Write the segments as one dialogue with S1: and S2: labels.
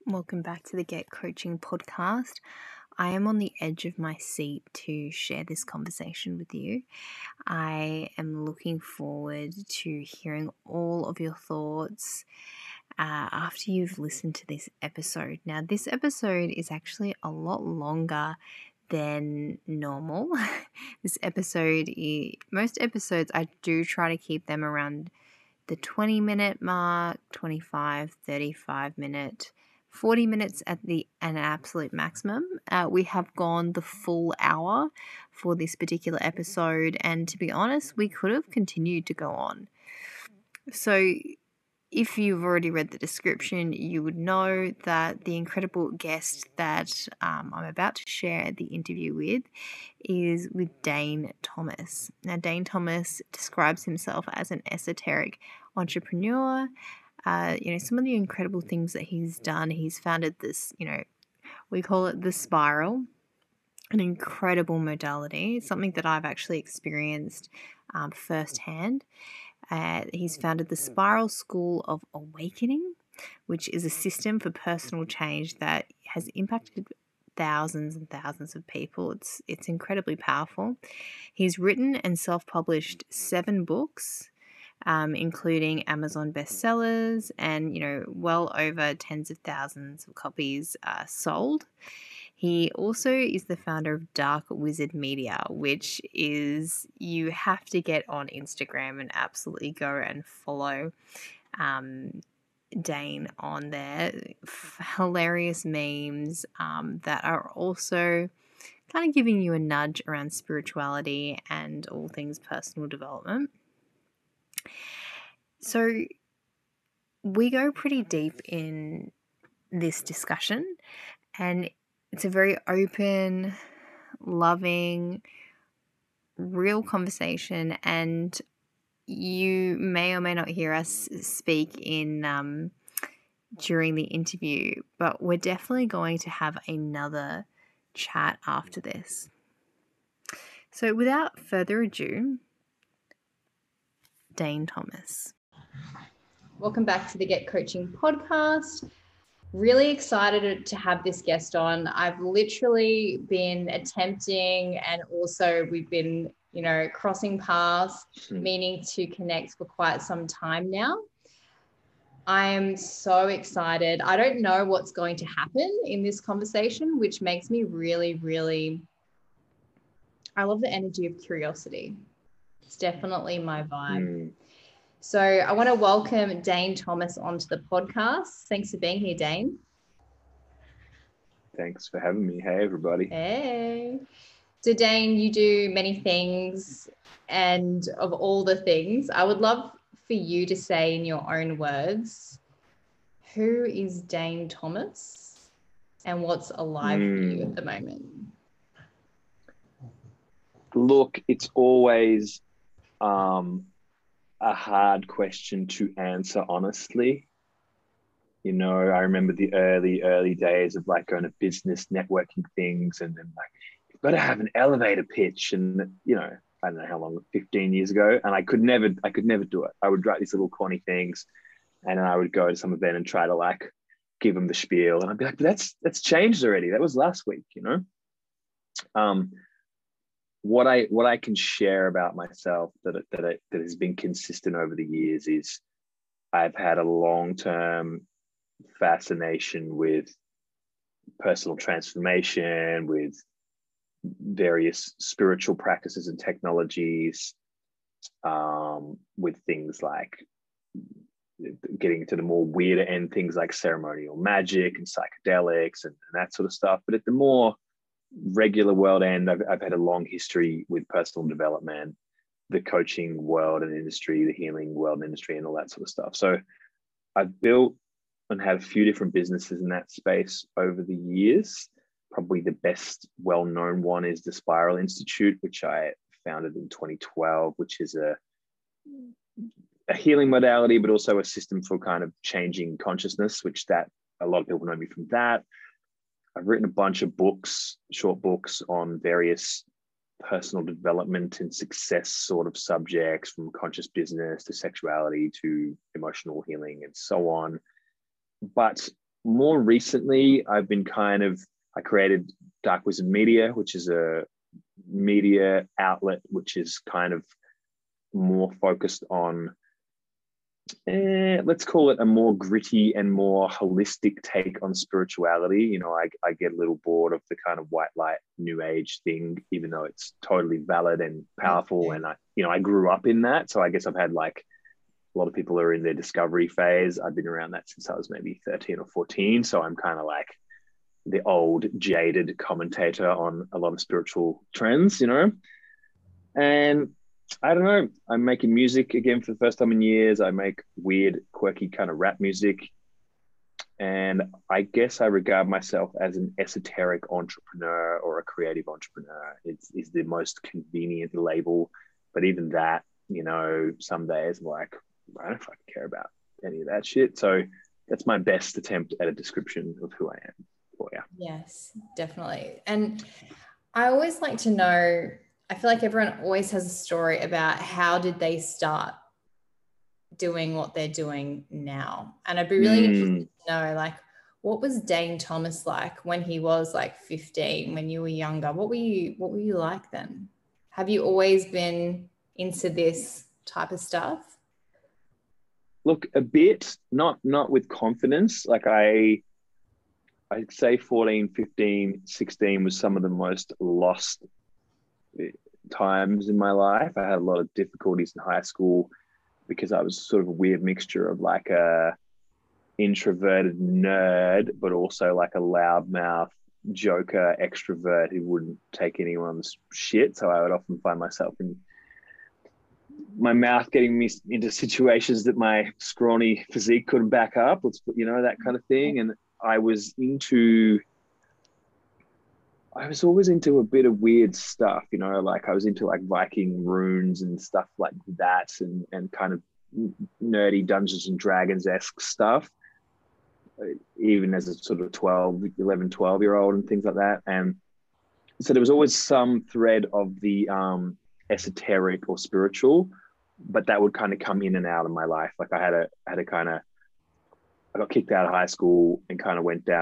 S1: Welcome back to the Get Coaching podcast. I am on the edge of my seat to share this conversation with you. I am looking forward to hearing all of your thoughts after you've listened to this episode. Now, this episode is actually a lot longer than normal. Most episodes, I do try to keep them around the 20-minute mark, 25, 35-minute, 40 minutes at an absolute maximum. We have gone the full hour for this particular episode, and to be honest, we could have continued to go on. So if you've already read the description, you would know that the incredible guest that I'm about to share the interview with is with Dane Thomas. Now, Dane Thomas describes himself as an esoteric entrepreneur. Some of the incredible things that he's done, he's founded this, we call it the Spiral, an incredible modality. It's something that I've actually experienced firsthand. He's founded the Spiral School of Awakening, which is a system for personal change that has impacted thousands and thousands of people. It's incredibly powerful. He's written and self-published 7 books, including Amazon bestsellers, and well over tens of thousands of copies sold. He also is the founder of Dark Wizard Media, which is, you have to get on Instagram and absolutely go and follow Dane on there. Hilarious memes that are also kind of giving you a nudge around spirituality and all things personal development. So we go pretty deep in this discussion, and it's a very open, loving, real conversation, and you may or may not hear us speak in during the interview, but we're definitely going to have another chat after this. So without further ado, Dane Thomas. Welcome back to the Get Coaching podcast. Really excited to have this guest on. I've literally been attempting, and also we've been, crossing paths, meaning to connect for quite some time now. I am so excited. I don't know what's going to happen in this conversation, which makes me really, really, I love the energy of curiosity. It's definitely my vibe. So I want to welcome Dane Thomas onto the podcast. Thanks for being here, Dane.
S2: Thanks for having me. Hey, everybody.
S1: Hey. So Dane, you do many things, and of all the things, I would love for you to say in your own words, who is Dane Thomas and what's alive for you at the moment?
S2: Look, it's always a hard question to answer honestly. I remember the early days of like going to business networking things, and then like, you've got to have an elevator pitch, and I don't know how long, 15 years ago, and I could never do it. I would write these little corny things, and then I would go to some event and try to like give them the spiel, and I'd be like, but that's changed already. That was last week, What I can share about myself that has been consistent over the years is I've had a long-term fascination with personal transformation, with various spiritual practices and technologies, with things like getting to the more weirder end, things like ceremonial magic and psychedelics and that sort of stuff. But at the more regular world end, I've had a long history with personal development, the coaching world and industry, the healing world and industry, and all that sort of stuff. So I've built and had a few different businesses in that space over the years. Probably the best well-known one is the Spiral Institute, which I founded in 2012, which is a healing modality, but also a system for kind of changing consciousness, which that a lot of people know me from that. I've written a bunch of books, short books on various personal development and success sort of subjects, from conscious business to sexuality to emotional healing and so on. But more recently, I created Dark Wizard Media, which is a media outlet, which is kind of more focused on, let's call it a more gritty and more holistic take on spirituality. You know, I get a little bored of the kind of white light new age thing, even though it's totally valid and powerful. And I grew up in that. So I guess I've had like a lot of people are in their discovery phase. I've been around that since I was maybe 13 or 14. So I'm kind of like the old jaded commentator on a lot of spiritual trends, and I don't know, I'm making music again for the first time in years. I make weird, quirky kind of rap music. And I guess I regard myself as an esoteric entrepreneur or a creative entrepreneur. It's the most convenient label. But even that, some days I'm like, I don't fucking care about any of that shit. So that's my best attempt at a description of who I am for you.
S3: Yes, definitely. And I always like to know, I feel like everyone always has a story about how did they start doing what they're doing now. And I'd be really interested to know, like, what was Dane Thomas like when he was like 15, when you were younger? What were you like then? Have you always been into this type of stuff?
S2: Look, a bit, not with confidence. Like I'd say 14, 15, 16 was some of the most lost times in my life. I had a lot of difficulties in high school because I was sort of a weird mixture of like a introverted nerd, but also like a loudmouth joker extrovert who wouldn't take anyone's shit. So I would often find myself in my mouth getting me into situations that my scrawny physique couldn't back up. That kind of thing. And I was always into a bit of weird stuff, like I was into like Viking runes and stuff like that, and kind of nerdy Dungeons and Dragons-esque stuff, even as a sort of 12-year-old and things like that. And so there was always some thread of the esoteric or spiritual, but that would kind of come in and out of my life. Like I got kicked out of high school and kind of went down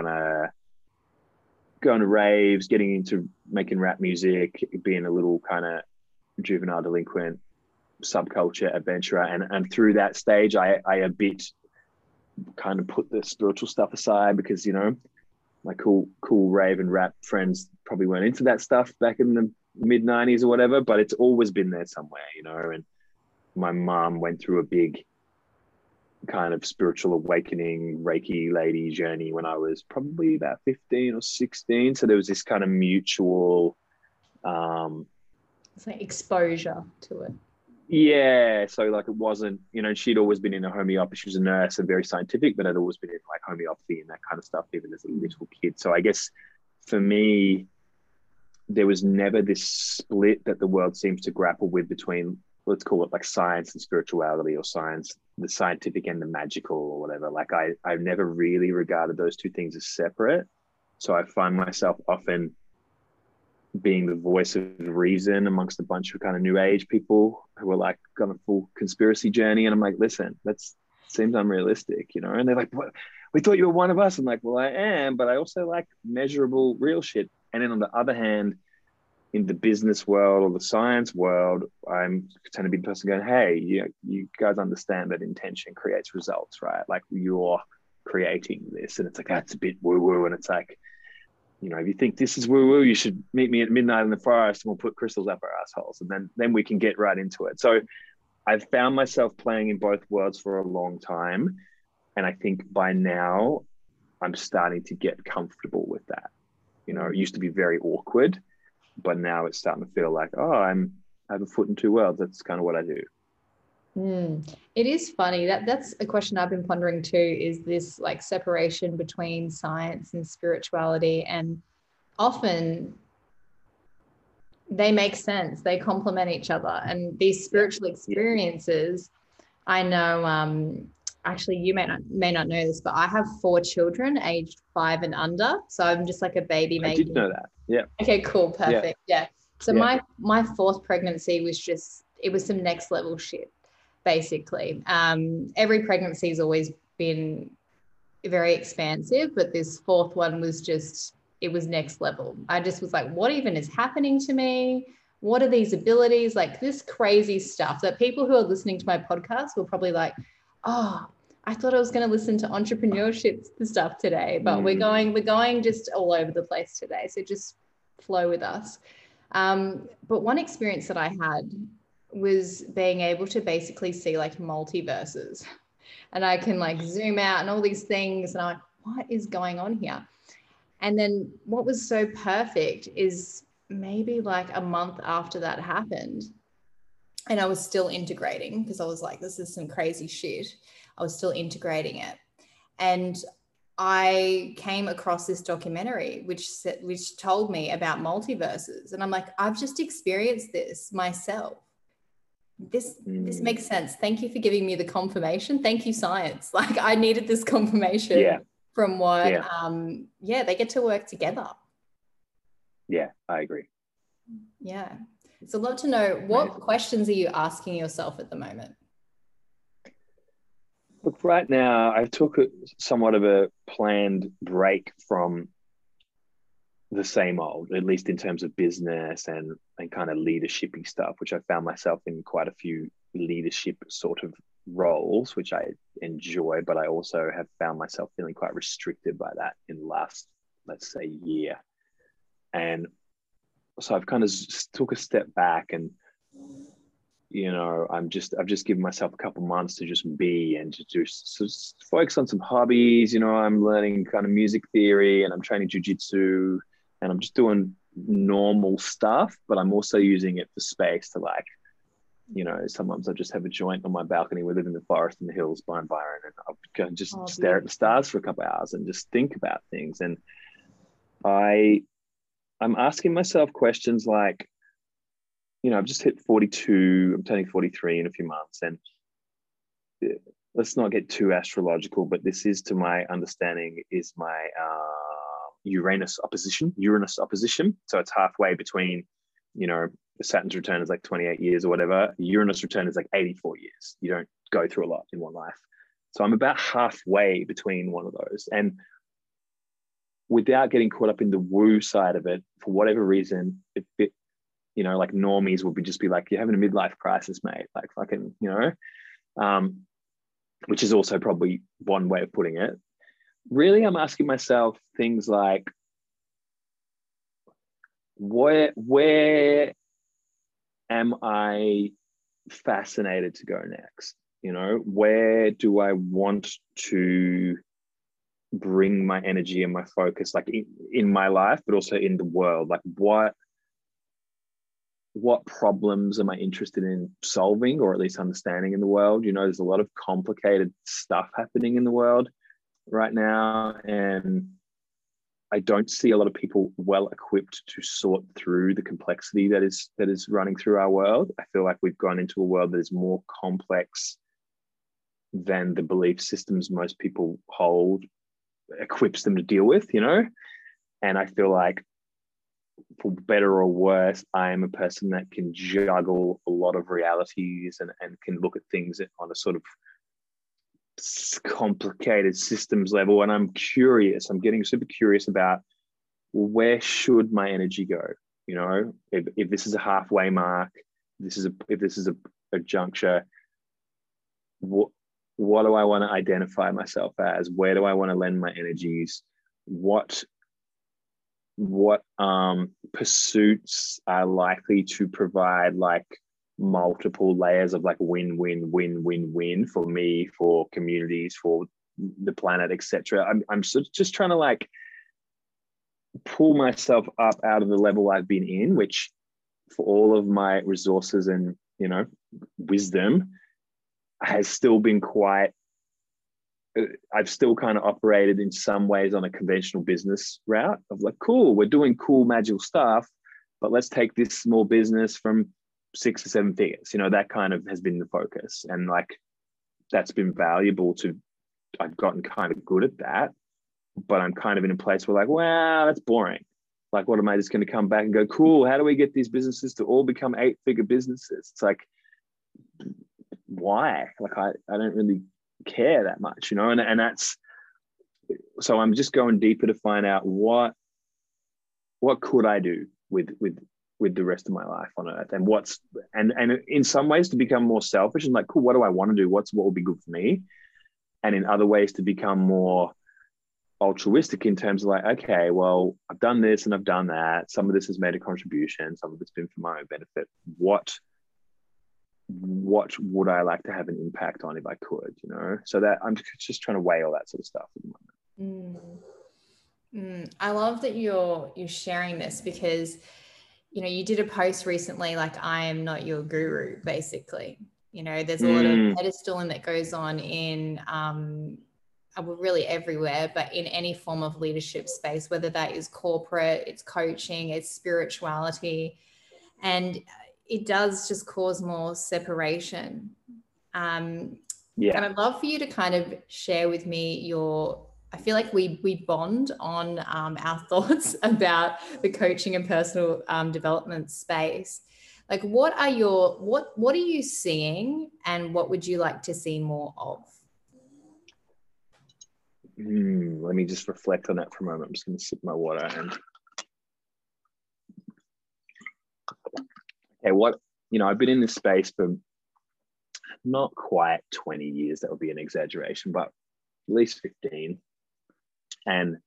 S2: going to raves, getting into making rap music, being a little kind of juvenile delinquent, subculture adventurer. And through that stage, I a bit kind of put the spiritual stuff aside because, my cool rave and rap friends probably weren't into that stuff back in the mid 90s or whatever, but it's always been there somewhere, and my mom went through a big kind of spiritual awakening Reiki lady journey when I was probably about 15 or 16. So there was this kind of mutual
S3: it's like exposure to it.
S2: Yeah. So like it wasn't, she'd always been in a homeopathy. She was a nurse and very scientific, but I'd always been in like homeopathy and that kind of stuff, even as a little kid. So I guess for me, there was never this split that the world seems to grapple with between, let's call it like science and spirituality, or science, the scientific and the magical or whatever. Like I've never really regarded those two things as separate. So I find myself often being the voice of reason amongst a bunch of kind of new age people who are like on a full conspiracy journey. And I'm like, listen, that seems unrealistic, and they're like, what? We thought you were one of us. I'm like, well, I am, but I also like measurable real shit. And then on the other hand, in the business world or the science world, I'm trying to be the person going, hey, you guys understand that intention creates results, right? Like you're creating this. And it's like, that's a bit woo-woo. And it's like, if you think this is woo-woo, you should meet me at midnight in the forest and we'll put crystals up our assholes. And then we can get right into it. So I've found myself playing in both worlds for a long time. And I think by now I'm starting to get comfortable with that. It used to be very awkward, but now it's starting to feel like, I have a foot in two worlds. That's kind of what I do.
S3: It is funny. That's a question I've been pondering too, is this like separation between science and spirituality. And often they make sense. They complement each other. And these spiritual experiences, I know, actually you may not know this, but I have 4 children aged 5 and under. So I'm just like a baby making.
S2: I did know that. Yeah.
S3: Okay, cool. Perfect. Yeah. So my 4th pregnancy was it was some next level shit, basically. Every pregnancy has always been very expansive, but this fourth one was just, it was next level. I just was like, what even is happening to me? What are these abilities? Like this crazy stuff that people who are listening to my podcast will probably like, oh, I thought I was going to listen to entrepreneurship stuff today, but we're going just all over the place today. So just flow with us. But one experience that I had was being able to basically see like multiverses, and I can like zoom out and all these things. And I'm like, what is going on here? And then what was so perfect is maybe like a month after that happened, and I was still integrating because I was like, this is some crazy shit. I was still integrating it. And I came across this documentary which told me about multiverses. And I'm like, I've just experienced this myself. This makes sense. Thank you for giving me the confirmation. Thank you, science. Like I needed this confirmation from what, they get to work together.
S2: Yeah, I agree.
S3: Yeah. So I'd love to know, what questions are you asking yourself at the moment?
S2: Look, right now I took somewhat of a planned break from the same old, at least in terms of business and kind of leadershipy stuff, which I found myself in quite a few leadership sort of roles, which I enjoy, but I also have found myself feeling quite restricted by that in the last, let's say, year. And so I've kind of took a step back, and you know, I've just given myself a couple months to just be and to just focus on some hobbies. You know, I'm learning kind of music theory, and I'm training jujitsu, and I'm just doing normal stuff, but I'm also using it for space to, like, you know, sometimes I just have a joint on my balcony. We live in the forest in the hills by Byron, and I'll go and just stare at the stars for a couple of hours and just think about things. And I'm asking myself questions like, you know, I've just hit 42, I'm turning 43 in a few months, and let's not get too astrological, but this is, to my understanding, is my Uranus opposition. So it's halfway between, you know, Saturn's return is like 28 years or whatever. Uranus return is like 84 years. You don't go through a lot in one life. So I'm about halfway between one of those. And without getting caught up in the woo side of it, for whatever reason, you know, like normies would just be like, you're having a midlife crisis, mate. Like fucking, you know, which is also probably one way of putting it. Really, I'm asking myself things like, where am I fascinated to go next? You know, where do I want to bring my energy and my focus, like in my life, but also in the world? Like what problems am I interested in solving, or at least understanding in the world? You know, there's a lot of complicated stuff happening in the world right now, and I don't see a lot of people well equipped to sort through the complexity that is running through our world. I feel like we've gone into a world that is more complex than the belief systems most people hold equips them to deal with, you know? And I feel like, for better or worse, I am a person that can juggle a lot of realities and can look at things on a sort of complicated systems level. And I'm curious, I'm getting super curious about, well, where should my energy go? You know, if this is a halfway mark, if this is a juncture, what do I want to identify myself as? Where do I want to lend my energies? What pursuits are likely to provide like multiple layers of like win for me, for communities, for the planet, etc. I'm just trying to like pull myself up out of the level I've been in, which, for all of my resources and, you know, wisdom, has still been quite, I've still kind of operated in some ways on a conventional business route of like, cool, we're doing cool magical stuff, but let's take this small business from 6 to 7 figures. You know, that kind of has been the focus. And like, that's been valuable to, I've gotten kind of good at that, but I'm kind of in a place where like, wow, that's boring. Like, what am I just going to come back and go, cool, how do we get these businesses to all become 8-figure businesses? It's like, why? Like, I don't really care that much, you know? And that's so I'm just going deeper to find out what could I do with the rest of my life on earth, and and in some ways to become more selfish and like, cool, what do I want to do? What will be good for me? And in other ways to become more altruistic in terms of like, okay, well, I've done this and I've done that. Some of this has made a contribution. Some of it's been for my own benefit. What would I like to have an impact on if I could, you know? So that I'm just trying to weigh all that sort of stuff at the moment.
S3: I love that you're sharing this, because, you know, you did a post recently, like, I am not your guru, basically. You know, there's a lot of pedestaling that goes on in really everywhere, but in any form of leadership space, whether that is corporate, it's coaching, it's spirituality, and it does just cause more separation. And I'd love for you to kind of share with me I feel like we bond on our thoughts about the coaching and personal development space. Like, what are you seeing, and what would you like to see more of?
S2: Let me just reflect on that for a moment. I'm just going to sip my water and okay, I've been in this space for not quite 20 years. That would be an exaggeration, but at least 15. And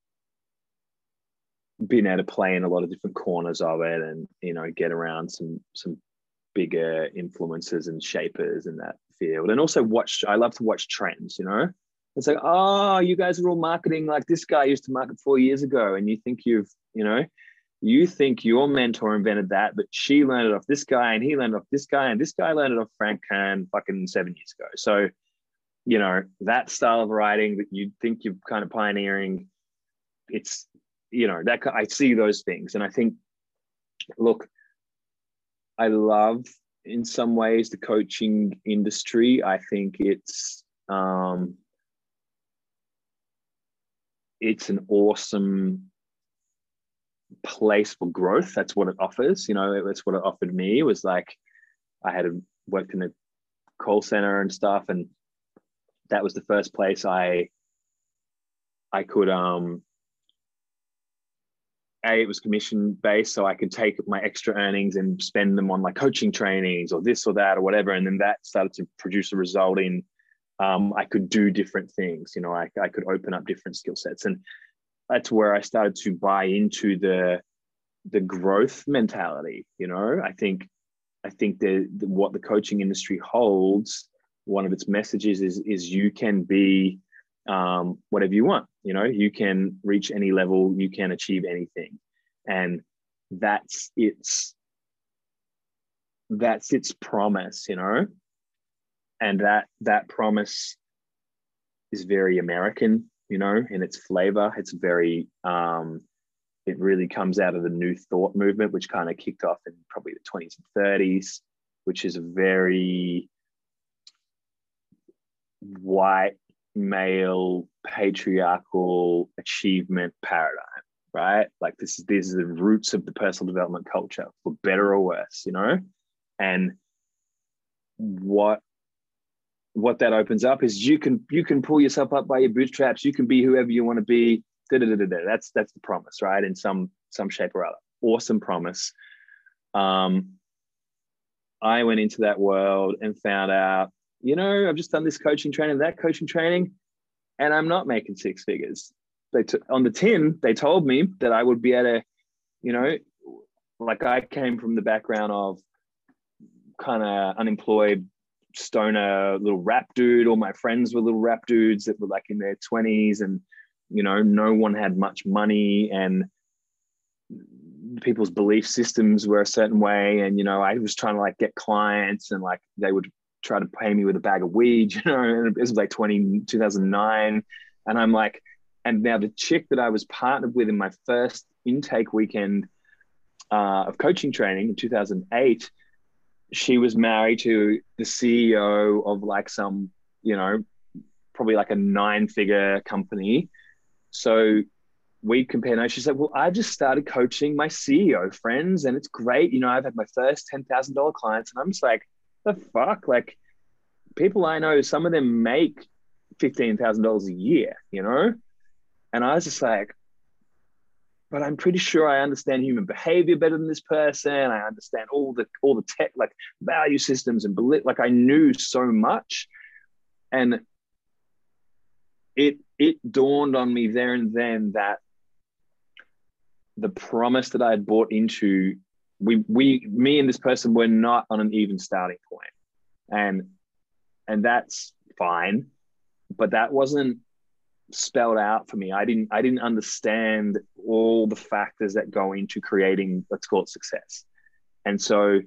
S2: been able to play in a lot of different corners of it, and, you know, get around some bigger influencers and shapers in that field. And also I love to watch trends, you know. It's like, oh, you guys are all marketing like this guy used to market 4 years ago. And you think you think your mentor invented that, but she learned it off this guy, and he learned it off this guy, and this guy learned it off Frank Kern fucking 7 years ago. So, you know, that style of writing that you think you're kind of pioneering, it's, you know, that I see those things. And I think, look, I love in some ways the coaching industry. I think it's an awesome place for growth. That's what it offers. You know, that's what it offered me. It was like, I had worked in a call center and stuff, and that was the first place I could it was commission based, so I could take my extra earnings and spend them on like coaching trainings or this or that or whatever. And then that started to produce a result in I could do different things. You know, I could open up different skill sets, and that's where I started to buy into the growth mentality. You know, I think what the coaching industry holds, one of its messages is you can be whatever you want. You know, you can reach any level, you can achieve anything, and that's its promise. You know, and that promise is very American. You know, in its flavor. It's very it really comes out of the New Thought movement, which kind of kicked off in probably the 20s and 30s, which is a very white male patriarchal achievement paradigm, right? Like these are the roots of the personal development culture, for better or worse, you know. And what that opens up is you can pull yourself up by your bootstraps. You can be whoever you want to be. That's the promise, right? In some shape or other. Awesome promise. I went into that world and found out, you know, I've just done this coaching training, that coaching training, and I'm not making six figures. On the tin, they told me that I would be able to, you know, like I came from the background of kind of unemployed stoner little rap dude. All my friends were little rap dudes that were like in their 20s, and, you know, no one had much money, and people's belief systems were a certain way. And, you know, I was trying to like get clients, and like they would try to pay me with a bag of weed, you know, and this was like 2009. And I'm like, and now the chick that I was partnered with in my first intake weekend of coaching training in 2008, she was married to the CEO of like some, you know, probably like a 9-figure company. So we compared notes. She said, well, I just started coaching my CEO friends, and it's great. You know, I've had my first $10,000 clients. And I'm just like, the fuck? Like, people I know, some of them make $15,000 a year, you know? And I was just like, but I'm pretty sure I understand human behavior better than this person. I understand all the tech, like value systems and belief. Like I knew so much. And it dawned on me there and then that the promise that I had bought into, me and this person were not on an even starting point. And that's fine. But that wasn't spelled out for me. I didn't understand all the factors that go into creating, let's call it, success. And so,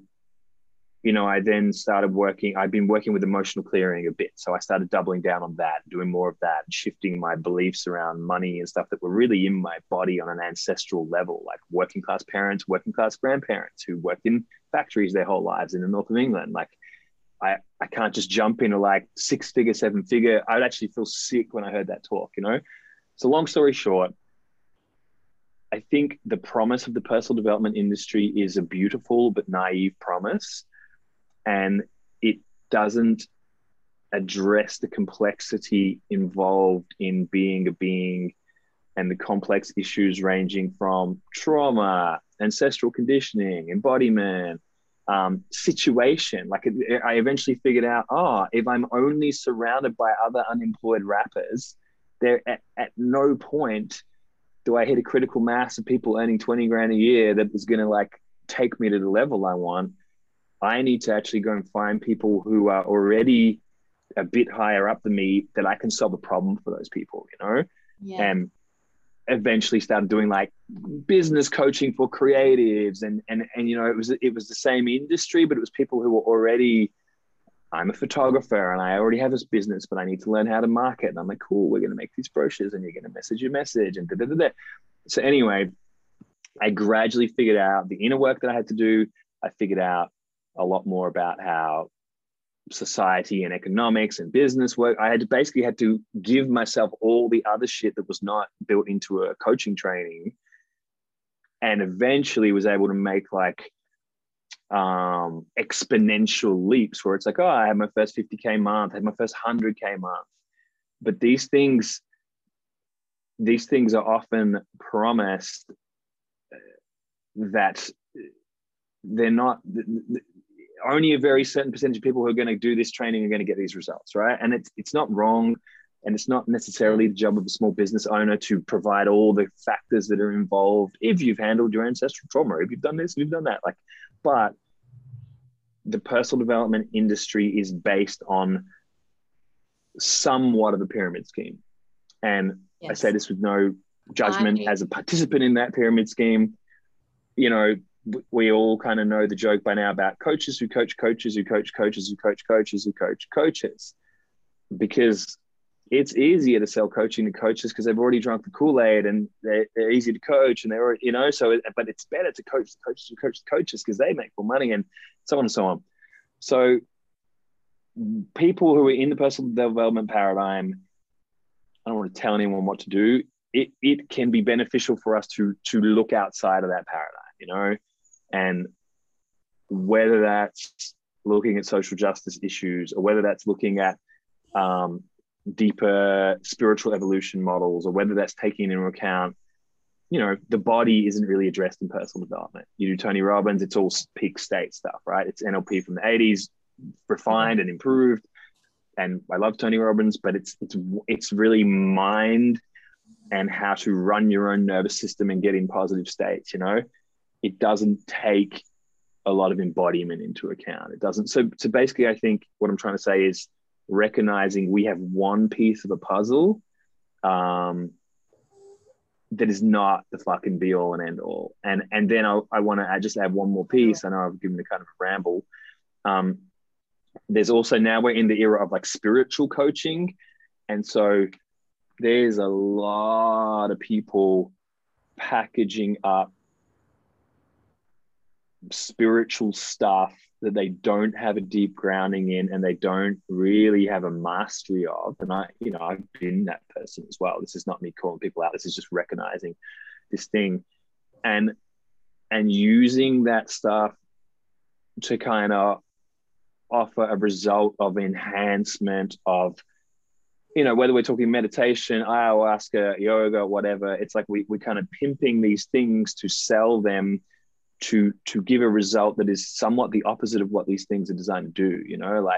S2: I then started I've been working with emotional clearing a bit. So I started doubling down on that, doing more of that, shifting my beliefs around money and stuff that were really in my body on an ancestral level, like working class parents, working class grandparents who worked in factories their whole lives in the north of England. Like I can't just jump into like 6-figure, 7-figure. I would actually feel sick when I heard that talk, So long story short, I think the promise of the personal development industry is a beautiful but naive promise. And it doesn't address the complexity involved in being a being and the complex issues ranging from trauma, ancestral conditioning, embodiment, situation. Like I eventually figured out, if I'm only surrounded by other unemployed rappers, there at no point do I hit a critical mass of people earning 20 grand a year that is going to like take me to the level I want. I need to actually go and find people who are already a bit higher up than me that I can solve a problem for those people,
S3: Yeah.
S2: And eventually started doing like business coaching for creatives and it was the same industry, but it was people who were already, I'm a photographer and I already have this business, but I need to learn how to market. And I'm like, cool, we're going to make these brochures and you're going to message your message and da. So anyway, I gradually figured out the inner work that I had to do. I figured out a lot more about how society and economics and business work. I had to give myself all the other shit that was not built into a coaching training, and eventually was able to make like exponential leaps where it's like, I had my first 50K month, I had my first 100K month. But these things are often promised that they're not, only a very certain percentage of people who are going to do this training are going to get these results, right? And it's not wrong, and it's not necessarily the job of a small business owner to provide all the factors that are involved if you've handled your ancestral trauma, if you've done this, if you've done that. But the personal development industry is based on somewhat of a pyramid scheme. And yes. I say this with no judgment as a participant in that pyramid scheme. We all kind of know the joke by now about coaches who coach coaches who coach coaches who coach coaches who coach coaches, because it's easier to sell coaching to coaches because they've already drunk the Kool-Aid and they're easy to coach and they're already, but it's better to coach the coaches who coach the coaches because they make more money and so on and so on. So people who are in the personal development paradigm, I don't want to tell anyone what to do. It can be beneficial for us to look outside of that paradigm, and whether that's looking at social justice issues or whether that's looking at deeper spiritual evolution models, or whether that's taking into account, the body isn't really addressed in personal development. You do Tony Robbins, it's all peak state stuff, right? It's NLP from the 80s, refined and improved. And I love Tony Robbins, but it's really mind and how to run your own nervous system and get in positive states. It doesn't take a lot of embodiment into account. It doesn't. So basically, I think what I'm trying to say is recognizing we have one piece of a puzzle that is not the fucking be all and end all. And then I want to just add one more piece. I know I've given a kind of a ramble. There's also, now we're in the era of like spiritual coaching. And so there's a lot of people packaging up spiritual stuff that they don't have a deep grounding in and they don't really have a mastery of. And I've been that person as well. This is not me calling people out. This is just recognizing this thing and using that stuff to kind of offer a result of enhancement of whether we're talking meditation, ayahuasca, yoga, whatever, it's like we're kind of pimping these things to sell them to give a result that is somewhat the opposite of what these things are designed to do,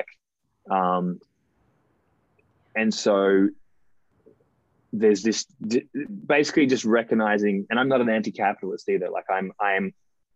S2: and so there's this basically just recognizing, and I'm not an anti-capitalist either. Like I'm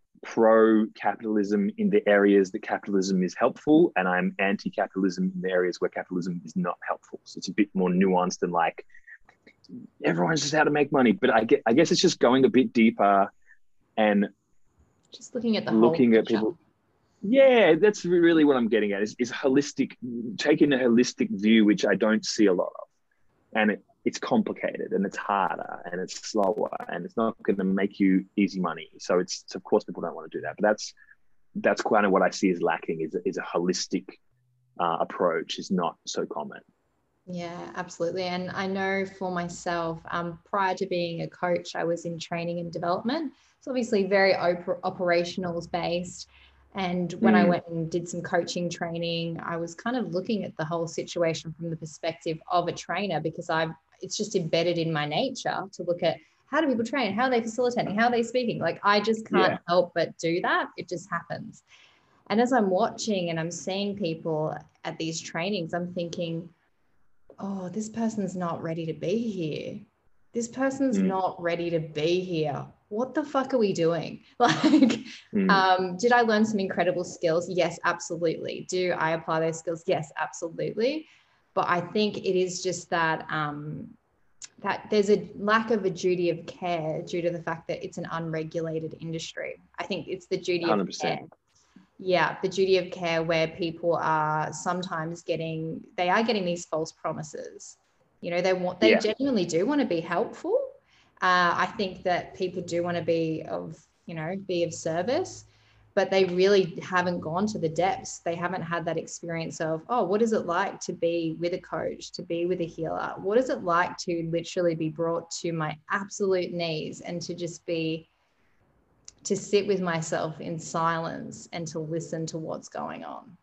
S2: pro-capitalism in the areas that capitalism is helpful, and I'm anti-capitalism in the areas where capitalism is not helpful. So it's a bit more nuanced than like everyone's just how to make money. But I guess it's just going a bit deeper and
S3: just looking at
S2: people. Yeah, that's really what I'm getting at is holistic, taking a holistic view, which I don't see a lot of. And it's complicated and it's harder and it's slower and it's not going to make you easy money. So of course people don't want to do that, but that's kind of what I see as lacking is a holistic approach is not so common.
S3: Yeah, absolutely. And I know for myself, prior to being a coach, I was in training and development. It's obviously very operationals based. And when I went and did some coaching training, I was kind of looking at the whole situation from the perspective of a trainer, because it's just embedded in my nature to look at how do people train, how are they facilitating, how are they speaking? Like I just can't help but do that. It just happens. And as I'm watching and I'm seeing people at these trainings, I'm thinking, oh, this person's not ready to be here. This person's not ready to be here. What the fuck are we doing? Like, did I learn some incredible skills? Yes, absolutely. Do I apply those skills? Yes, absolutely. But I think it is just that that there's a lack of a duty of care due to the fact that it's an unregulated industry. I think it's the duty 100%. Of care. Yeah, the duty of care where people are sometimes getting these false promises. They genuinely do want to be helpful. I think that people do want to be of service, but they really haven't gone to the depths. They haven't had that experience of, oh, what is it like to be with a coach, to be with a healer? What is it like to literally be brought to my absolute knees and to just to sit with myself in silence and to listen to what's going on?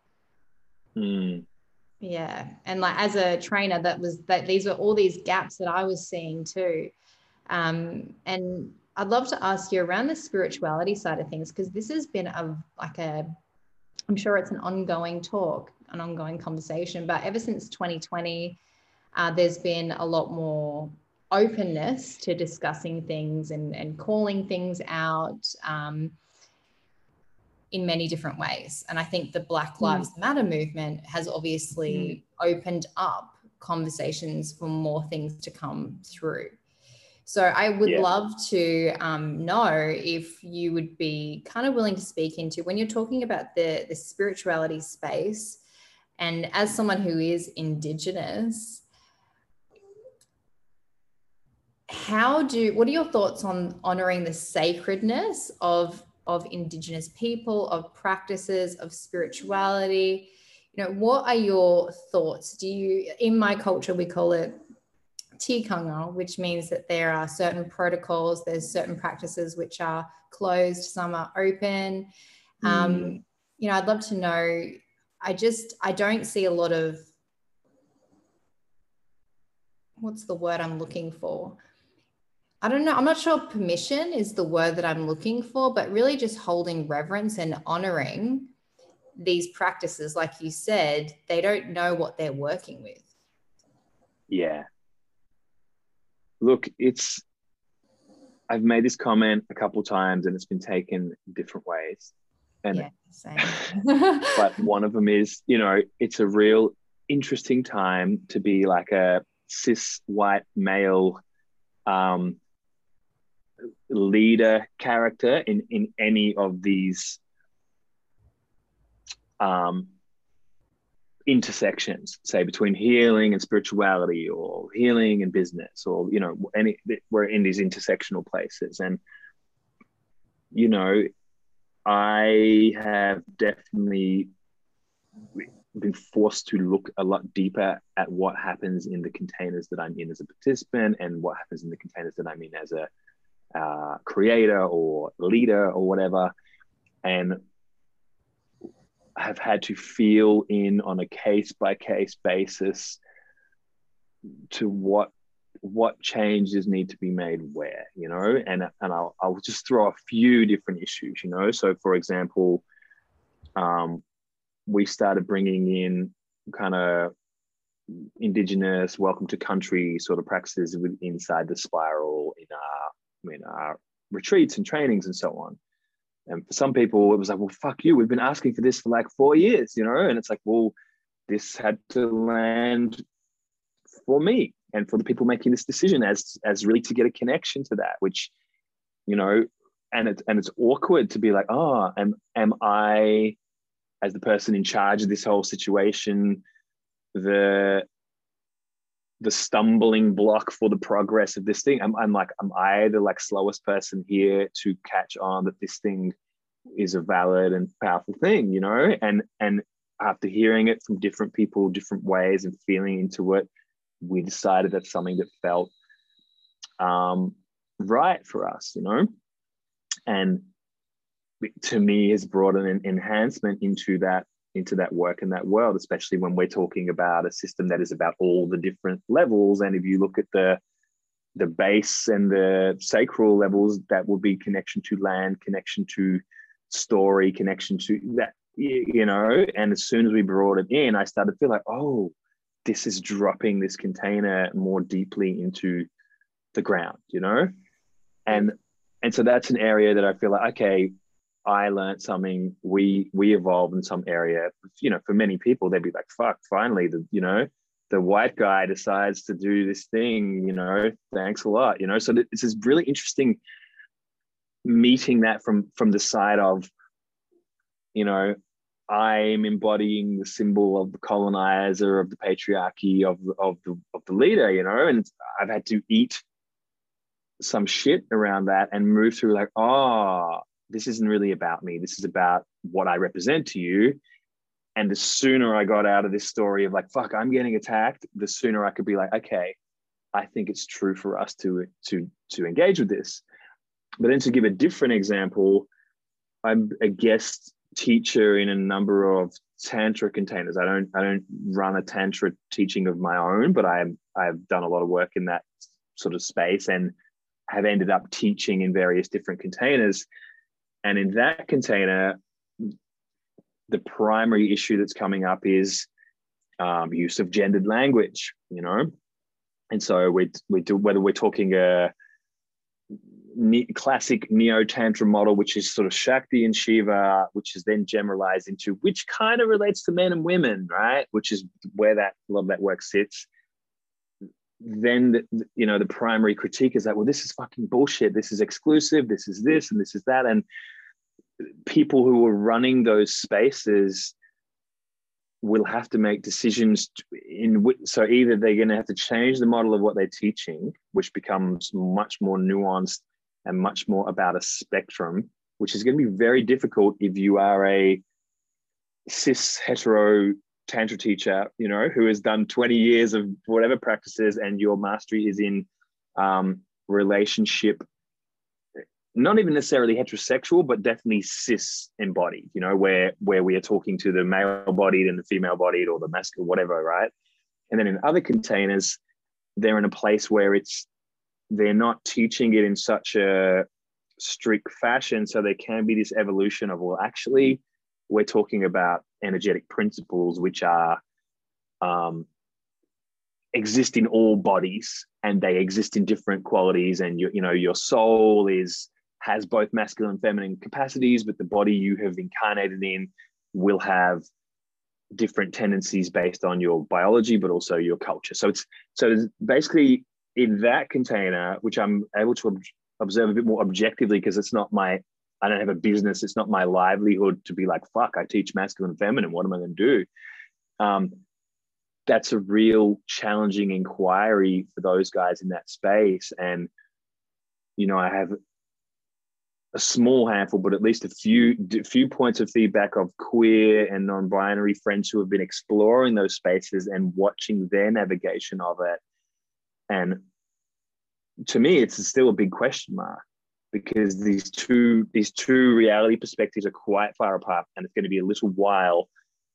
S3: Yeah. And like as a trainer, these were all these gaps that I was seeing too. And I'd love to ask you around the spirituality side of things, because this has been I'm sure it's an ongoing talk, an ongoing conversation, but ever since 2020, there's been a lot more openness to discussing things and calling things out in many different ways. And I think the Black Lives Matter movement has obviously opened up conversations for more things to come through. So I would love to know if you would be kind of willing to speak into, when you're talking about the spirituality space, and as someone who is Indigenous, what are your thoughts on honoring the sacredness of Indigenous people, of practices, of spirituality? What are your thoughts? In my culture, we call it tikanga, which means that there are certain protocols, there's certain practices which are closed, some are open. I'd love to know. I don't see a lot of, what's the word I'm looking for? I don't know. I'm not sure permission is the word that I'm looking for, but really just holding reverence and honoring these practices. Like you said, they don't know what they're working with.
S2: Yeah. Look, I've made this comment a couple of times and it's been taken different ways. And
S3: same.
S2: But one of them is, it's a real interesting time to be like a cis white male leader character in any of these intersections, say between healing and spirituality, or healing and business, or we're in these intersectional places. And I have definitely been forced to look a lot deeper at what happens in the containers that I'm in as a participant, and what happens in the containers that I'm in as a creator or leader or whatever. And I have had to feel in on a case-by-case basis to what changes need to be made where, and I'll just throw a few different issues, So for example, we started bringing in kind of Indigenous welcome to country sort of practices inside the spiral in our retreats and trainings and so on. And for some people, it was like, well, fuck you. We've been asking for this for like 4 years, And it's like, well, this had to land for me and for the people making this decision as really to get a connection to that, which, and it's awkward to be like, oh, am I, as the person in charge of this whole situation, the stumbling block for the progress of this thing? Am I the like slowest person here to catch on that this thing is a valid and powerful thing, and after hearing it from different people, different ways, and feeling into it, we decided that's something that felt right for us, and to me has brought an enhancement into that work and that world, especially when we're talking about a system that is about all the different levels. And if you look at the base and the sacral levels, that will be connection to land, connection to story, connection to that, and as soon as we brought it in, I started to feel like, oh, this is dropping this container more deeply into the ground, and so that's an area that I feel like, okay, I learned something, we evolved in some area. For many people, they'd be like, fuck, finally, the white guy decides to do this thing, thanks a lot, So this is really interesting meeting that from the side of, I'm embodying the symbol of the colonizer, of the patriarchy, of the leader, and I've had to eat some shit around that and move through like, oh, this isn't really about me. This is about what I represent to you. And the sooner I got out of this story of like, fuck, I'm getting attacked, the sooner I could be like, okay, I think it's true for us to engage with this. But then to give a different example, I'm a guest teacher in a number of Tantra containers. I don't run a Tantra teaching of my own, but I've done a lot of work in that sort of space and have ended up teaching in various different containers. And in that container, the primary issue that's coming up is use of gendered language, And so we do, whether we're talking a classic neo-tantra model, which is sort of Shakti and Shiva, which is then generalized into, which kind of relates to men and women, right? Which is where a lot of that work sits. Then, the primary critique is that, well, this is fucking bullshit. This is exclusive. This is this and this is that. And people who are running those spaces will have to make decisions so either they're going to have to change the model of what they're teaching, which becomes much more nuanced and much more about a spectrum, which is going to be very difficult if you are a cis hetero Tantra teacher, who has done 20 years of whatever practices, and your mastery is in relationship, not even necessarily heterosexual, but definitely cis embodied, where we are talking to the male bodied and the female bodied, or the masculine, whatever, right? And then in other containers, they're in a place where they're not teaching it in such a strict fashion. So there can be this evolution of, well, actually, we're talking about energetic principles, which are exist in all bodies, and they exist in different qualities. And your soul has both masculine and feminine capacities, but the body you have incarnated in will have different tendencies based on your biology, but also your culture. So it's basically in that container, which I'm able to observe a bit more objectively, because I don't have a business. It's not my livelihood to be like, fuck, I teach masculine and feminine. What am I going to do? That's a real challenging inquiry for those guys in that space. And, I have a small handful, but at least a few points of feedback of queer and non-binary friends who have been exploring those spaces and watching their navigation of it. And to me, it's still a big question mark, because these two reality perspectives are quite far apart, and it's going to be a little while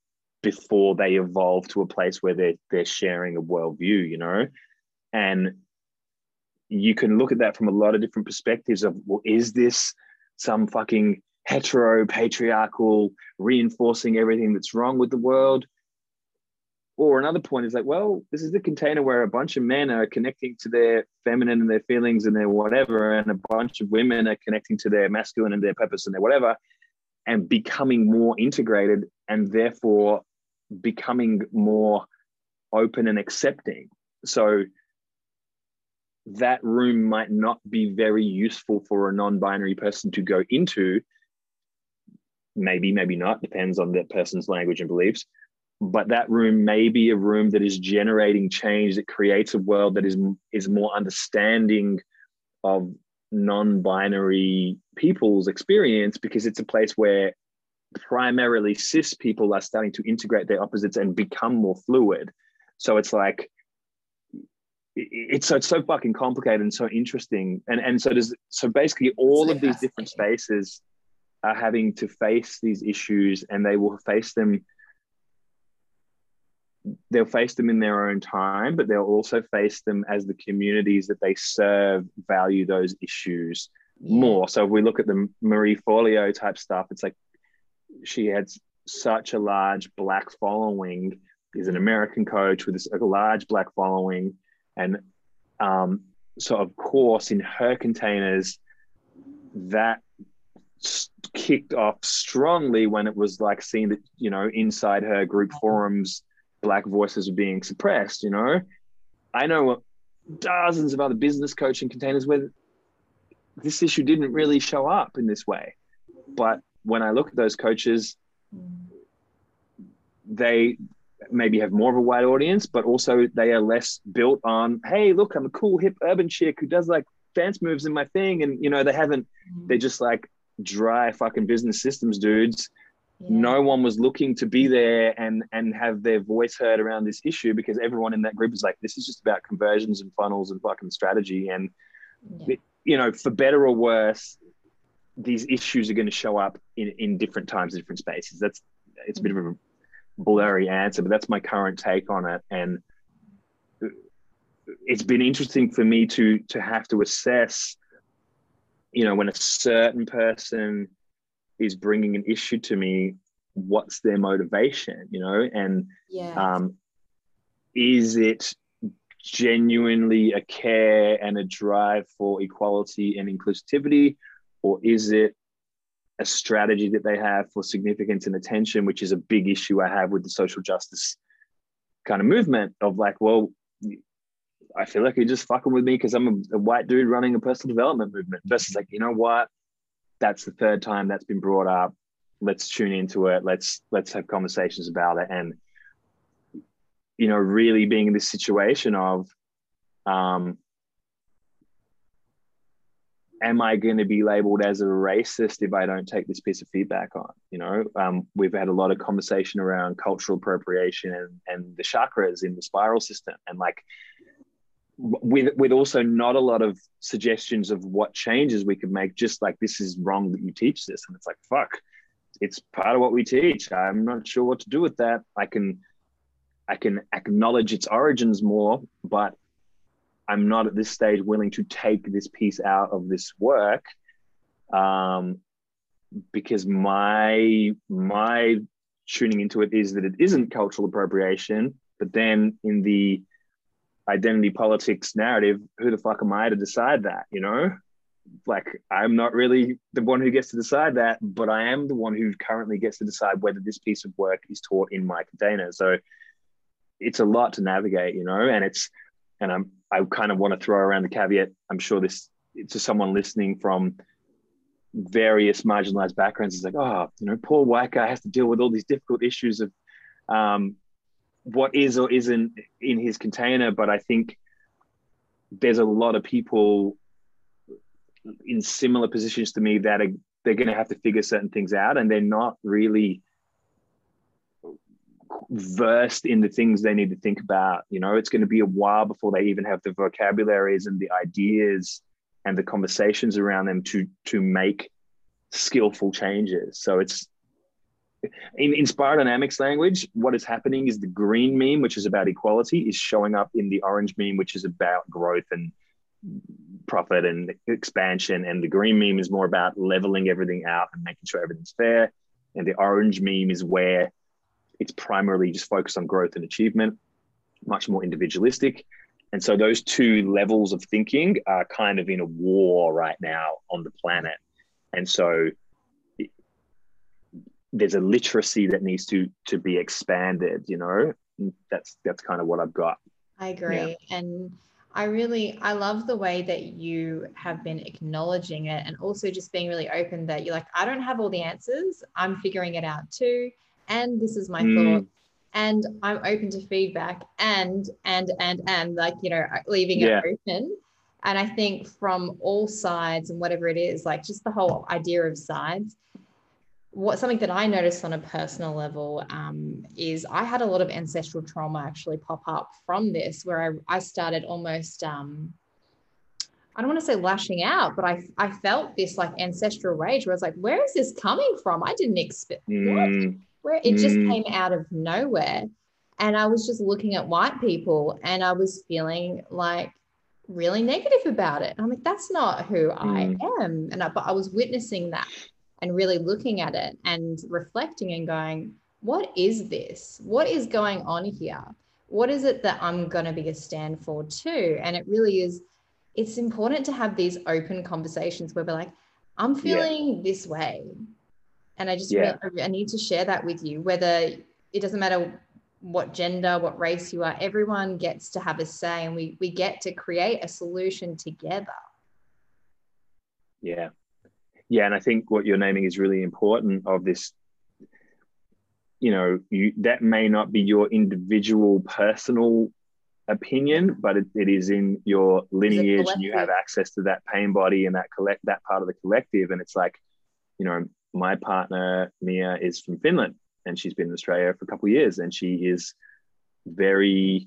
S2: before they evolve to a place where they're sharing a worldview, you know? And you can look at that from a lot of different perspectives of, well, is this some fucking hetero patriarchal reinforcing everything that's wrong with the world? Or another point is like, well, this is the container where a bunch of men are connecting to their feminine and their feelings and their whatever, and a bunch of women are connecting to their masculine and their purpose and their whatever, and becoming more integrated, and therefore becoming more open and accepting. So that room might not be very useful for a non-binary person to go into. Maybe not, depends on that person's language and beliefs. But that room may be a room that is generating change, that creates a world that is more understanding of non-binary people's experience, because it's a place where primarily cis people are starting to integrate their opposites and become more fluid. So it's like, it's so fucking complicated and so interesting. And so basically all of these different spaces are having to face these issues, and they will face them. They'll face them in their own time, but they'll also face them as the communities that they serve value those issues more. So if we look at the Marie Forleo type stuff, it's like she had such a large Black following, is an American coach with a large Black following. And so of course in her containers, that kicked off strongly when it was like seen that, you know, inside her group forums, Black voices were being suppressed, you know. I know dozens of other business coaching containers where this issue didn't really show up in this way. But when I look at those coaches, they maybe have more of a wide audience, but also they are less built on, hey, look, I'm a cool hip urban chick who does like dance moves in my thing. And, you know, they're just like dry fucking business systems dudes. No one was looking to be there and have their voice heard around this issue, because everyone in that group is like, this is just about conversions and funnels and fucking strategy. And, you know, for better or worse, these issues are going to show up in different times, different spaces. It's a bit of a blurry answer, but that's my current take on it. And it's been interesting for me to have to assess, you know, when a certain person is bringing an issue to me, what's their motivation, you know? And is it genuinely a care and a drive for equality and inclusivity, or is it a strategy that they have for significance and attention, which is a big issue I have with the social justice kind of movement of like, well, I feel like you're just fucking with me because I'm a white dude running a personal development movement, versus like, you know what? That's the third time that's been brought up. Let's tune into it. Let's have conversations about it. And, you know, really being in this situation of, am I going to be labeled as a racist if I don't take this piece of feedback on? You know, we've had a lot of conversation around cultural appropriation and the chakras in the spiral system. And like, with also not a lot of suggestions of what changes we could make, just like, this is wrong that you teach this. And it's like, fuck, it's part of what we teach. I'm not sure what to do with that. I can acknowledge its origins more, but I'm not at this stage willing to take this piece out of this work, because my tuning into it is that it isn't cultural appropriation. But then in the identity politics narrative, who the fuck am I to decide that, you know? Like, I'm not really the one who gets to decide that, but I am the one who currently gets to decide whether this piece of work is taught in my container. So it's a lot to navigate, you know, and I kind of want to throw around the caveat. I'm sure this, to someone listening from various marginalized backgrounds, is like, oh, you know, poor white guy has to deal with all these difficult issues of what is or isn't in his container. But I think there's a lot of people in similar positions to me that they're going to have to figure certain things out, and they're not really versed in the things they need to think about. You know, it's going to be a while before they even have the vocabularies and the ideas and the conversations around them to make skillful changes. So it's in spiral dynamics language, what is happening is the green meme, which is about equality, is showing up in the orange meme, which is about growth and profit and expansion. And the green meme is more about leveling everything out and making sure everything's fair. And the orange meme is where it's primarily just focused on growth and achievement, much more individualistic. And so those two levels of thinking are kind of in a war right now on the planet. And so there's a literacy that needs to be expanded, you know. That's kind of what I've got.
S3: I agree. Yeah. And I love the way that you have been acknowledging it, and also just being really open that you're like, I don't have all the answers. I'm figuring it out too. And this is my thought. And I'm open to feedback and like, you know, leaving it open. And I think from all sides and whatever it is, like just the whole idea of sides, something that I noticed on a personal level is I had a lot of ancestral trauma actually pop up from this, where I started almost, I don't want to say lashing out, but I felt this like ancestral rage where I was like, where is this coming from? I didn't expect where it just came out of nowhere. And I was just looking at white people and I was feeling like really negative about it. I'm like, that's not who I am. But I was witnessing that and really looking at it and reflecting and going, what is this? What is going on here? What is it that I'm going to be a stand for too? And it really is, it's important to have these open conversations where we're like, I'm feeling this way. And I just I need to share that with you, whether it doesn't matter what gender, what race you are, everyone gets to have a say, and we get to create a solution together.
S2: Yeah. Yeah. And I think what you're naming is really important of this, you know, that may not be your individual personal opinion, but it is in your lineage, and you have access to that pain body and that part of the collective. And it's like, you know, my partner, Mia, is from Finland, and she's been in Australia for a couple of years, and she is very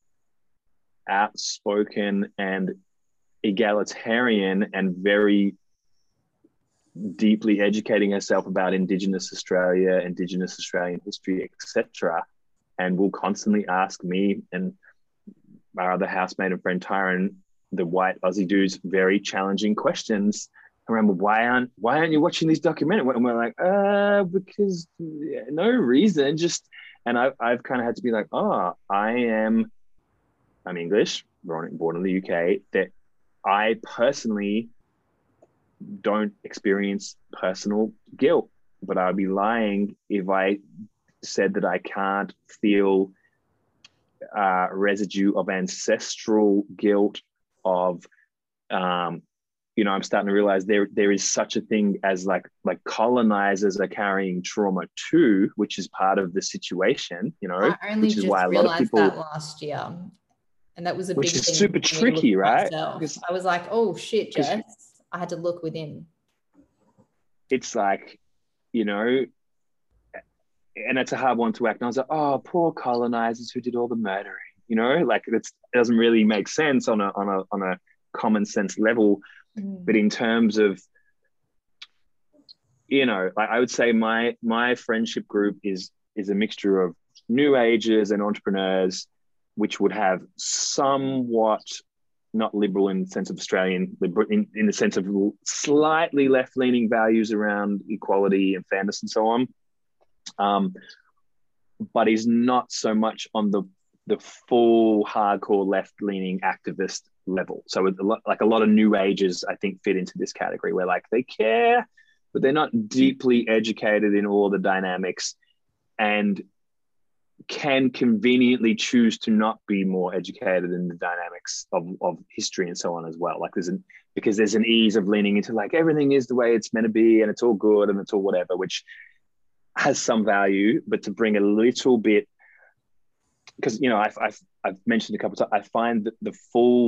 S2: outspoken and egalitarian and very deeply educating herself about Indigenous Australia, Indigenous Australian history, etc. And will constantly ask me and our other housemate and friend Tyron, the white Aussie dudes, very challenging questions around why aren't you watching these documentaries? And we're like, because no reason, just. And I've kind of had to be like, I'm English, born in the UK, that I personally don't experience personal guilt, but I'd be lying if I said that I can't feel residue of ancestral guilt of, you know, I'm starting to realize there is such a thing as like colonizers are carrying trauma too, which is part of the situation, you know,
S3: I only
S2: which is
S3: just
S2: why a lot of people
S3: that last year. And that was a big thing.
S2: Which is super tricky, right?
S3: I was like, oh shit, Jess. I had to look within.
S2: It's like, you know, and it's a hard one to acknowledge. Like, oh, poor colonizers who did all the murdering, you know, like it doesn't really make sense on a common sense level. But in terms of, you know, like I would say my friendship group is a mixture of new agers and entrepreneurs, which would have somewhat not liberal in the sense of Australian, liberal in the sense of slightly left-leaning values around equality and fairness and so on. But is not so much on the full hardcore left-leaning activist level. So a lot of new agers, I think, fit into this category where like they care, but they're not deeply educated in all the dynamics and can conveniently choose to not be more educated in the dynamics of history and so on as well. Like because there's an ease of leaning into like everything is the way it's meant to be and it's all good and it's all whatever, which has some value, but to bring a little bit, because, you know, I've mentioned a couple of times, I find that the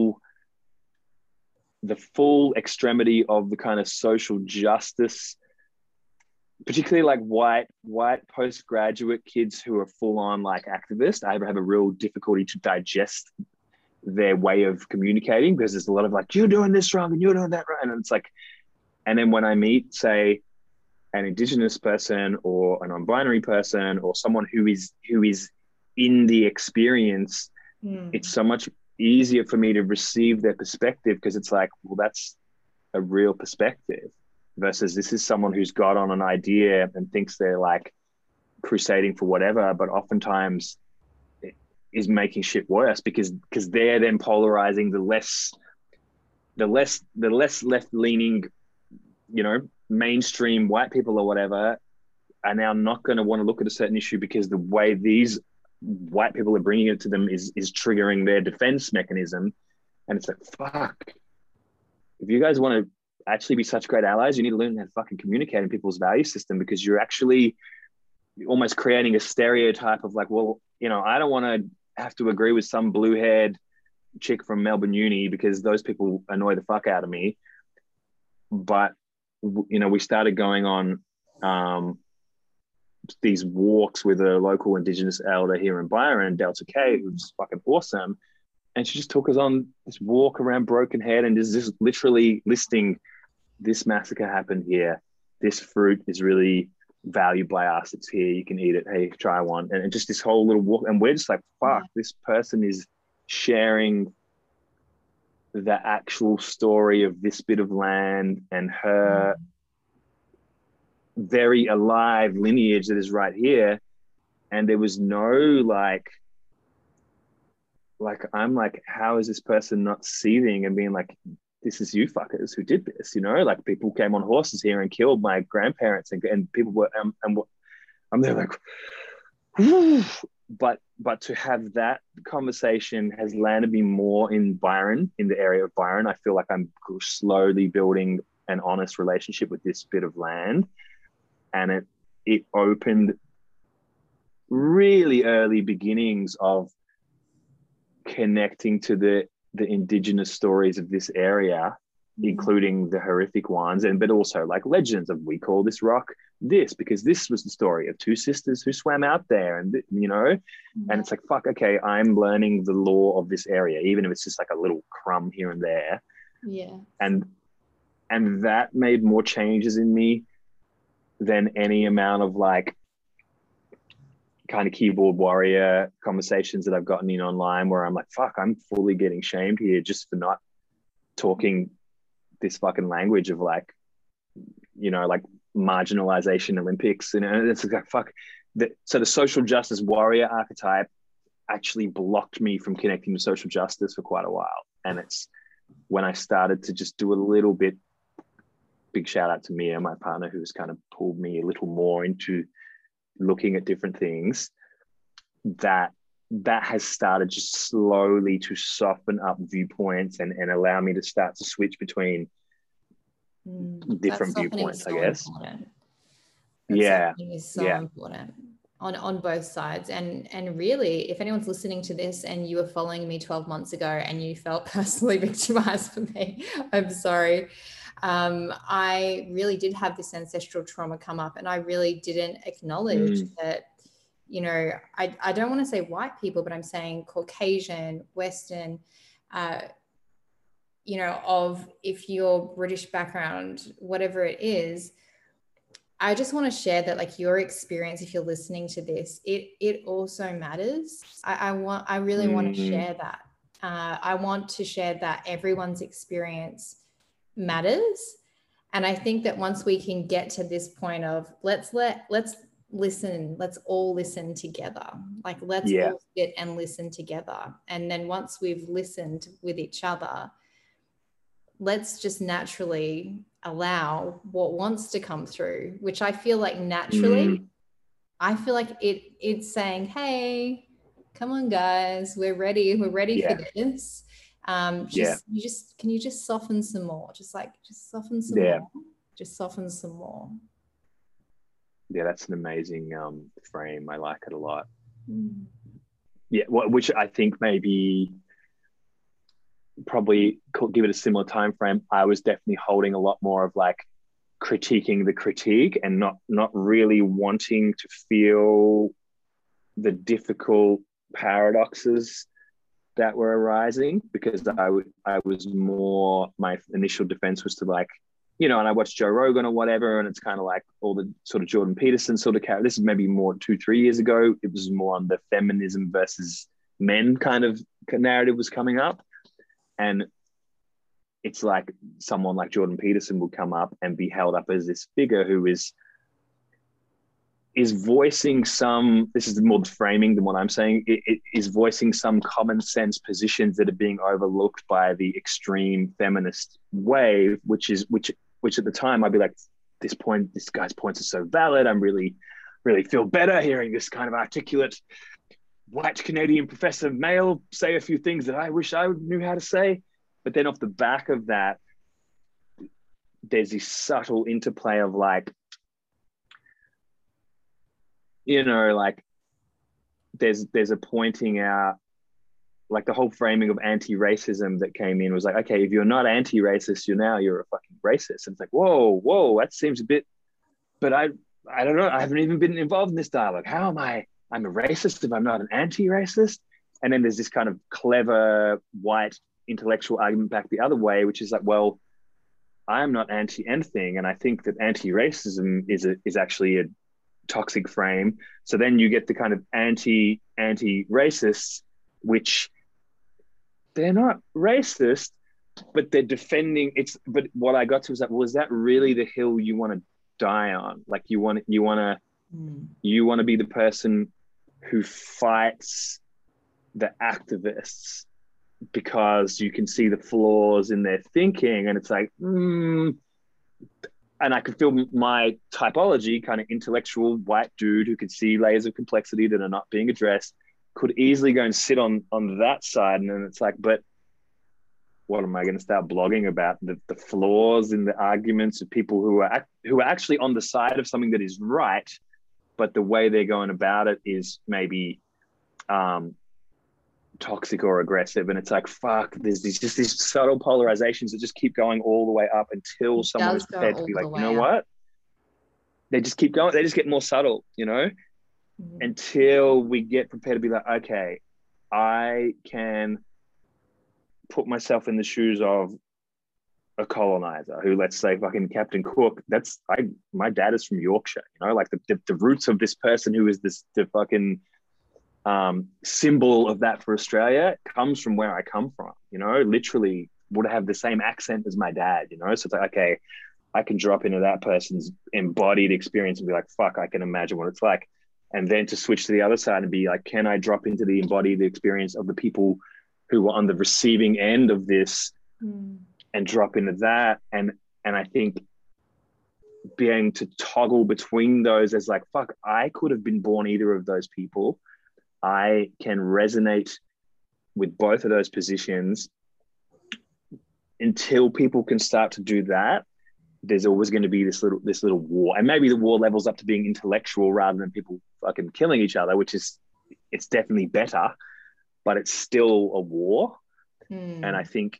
S2: full extremity of the kind of social justice, particularly like white postgraduate kids who are full on like activists, I have a real difficulty to digest their way of communicating, because there's a lot of like, you're doing this wrong and you're doing that right. And it's like, and then when I meet, say, an Indigenous person or a non-binary person or someone who is in the experience, it's so much easier for me to receive their perspective, because it's like, well, that's a real perspective, versus this is someone who's got on an idea and thinks they're like crusading for whatever, but oftentimes it is making shit worse because they're then polarizing the less left-leaning, mainstream white people or whatever are now not going to want to look at a certain issue because the way these white people are bringing it to them is triggering their defense mechanism. And it's like, fuck, if you guys want to actually be such great allies, you need to learn how to fucking communicate in people's value system, because you're actually almost creating a stereotype of like, well, I don't want to have to agree with some blue-haired chick from Melbourne Uni because those people annoy the fuck out of me. But we started going on these walks with a local Indigenous elder here in Byron, Delta K, who's fucking awesome. And she just took us on this walk around Broken Head and just literally listing, this massacre happened here. This fruit is really valued by us. It's here. You can eat it. Hey, try one. And just this whole little walk. And we're just like, fuck, this person is sharing the actual story of this bit of land and her very alive lineage that is right here. And there was no like I'm like, how is this person not seething and being like, this is you fuckers who did this, like people came on horses here and killed my grandparents and people were and I'm there like, whew. But to have that conversation has landed me more in Byron, in the area of Byron. I feel like I'm slowly building an honest relationship with this bit of land. And it opened really early beginnings of connecting to the Indigenous stories of this area, including the horrific ones, but also like legends of, we call this rock this because this was the story of two sisters who swam out there, and and it's like, fuck, okay, I'm learning the lore of this area, even if it's just like a little crumb here and there. And that made more changes in me than any amount of like kind of keyboard warrior conversations that I've gotten in online, where I'm like, fuck, I'm fully getting shamed here just for not talking this fucking language of like, like marginalization Olympics, it's like, fuck. So the social justice warrior archetype actually blocked me from connecting to social justice for quite a while. And it's when I started to just do a little bit, big shout out to Mia, my partner, who's kind of pulled me a little more into looking at different things, that has started just slowly to soften up viewpoints and allow me to start to switch between different viewpoints, I guess.
S3: Is so important on both sides. And really, if anyone's listening to this and you were following me 12 months ago and you felt personally victimized for me, I'm sorry. I really did have this ancestral trauma come up, and I really didn't acknowledge that, I don't want to say white people, but I'm saying Caucasian, Western, of if you're British background, whatever it is. I just want to share that, like, your experience, if you're listening to this, it also matters. I really want to share that. I want to share that everyone's experience matters. And I think that once we can get to this point of let's listen, let's all listen together. Like, let's all sit and listen together. And then once we've listened with each other, let's just naturally allow what wants to come through, which I feel like naturally, I feel like it's saying, hey, come on guys, we're ready for this. Can you just soften some more? Just soften some more. Just soften some more.
S2: Yeah, that's an amazing frame. I like it a lot. Yeah, which I think maybe probably give it a similar time frame. I was definitely holding a lot more of like critiquing the critique and not really wanting to feel the difficult paradoxes that were arising, because I was more, my initial defense was to like and I watch Joe Rogan or whatever, and it's kind of like all the sort of Jordan Peterson sort of character. This is maybe more 2-3 years ago. It was more on the feminism versus men kind of narrative was coming up. And it's like someone like Jordan Peterson will come up and be held up as this figure who is voicing some, this is more the framing than what I'm saying, it is voicing some common sense positions that are being overlooked by the extreme feminist wave, which at the time I'd be like, this guy's points are so valid. I'm really, really feel better hearing this kind of articulate white Canadian professor male say a few things that I wish I knew how to say. But then off the back of that, there's this subtle interplay of like, like there's a pointing out, like the whole framing of anti-racism that came in was like, okay, if you're not anti-racist, you're a fucking racist. And it's like, whoa, that seems a bit, but I don't know. I haven't even been involved in this dialogue. How am I'm a racist if I'm not an anti-racist? And then there's this kind of clever white intellectual argument back the other way, which is like, well, I'm not anti anything. And I think that anti-racism is actually a toxic frame. So then you get the kind of anti-racists, which they're not racist, but they're defending it's. But what I got to was that, well, is that really the hill you want to die on? Like you want to be the person who fights the activists because you can see the flaws in their thinking, and it's like, and I could feel my typology, kind of intellectual white dude who could see layers of complexity that are not being addressed, could easily go and sit on that side. And then it's like, but what am I going to start blogging about? The flaws in the arguments of people who are actually on the side of something that is right, but the way they're going about it is maybe toxic or aggressive. And it's like, fuck, there's just these subtle polarizations that just keep going all the way up until someone is prepared to be like, you know what? They just keep going. They just get more subtle, until we get prepared to be like, okay, I can put myself in the shoes of a colonizer who, let's say, fucking Captain Cook. My dad is from Yorkshire, like the roots of this person who is the fucking symbol of that for Australia comes from where I come from, literally would have the same accent as my dad, so it's like, okay, I can drop into that person's embodied experience and be like, fuck, I can imagine what it's like. And then to switch to the other side and be like, can I drop into the embodied experience of the people who were on the receiving end of this and drop into that? And I think being to toggle between those as like, fuck, I could have been born either of those people. I can resonate with both of those positions. Until people can start to do that, there's always going to be this little war. And maybe the war levels up to being intellectual rather than people fucking killing each other, it's definitely better, but it's still a war. And I think,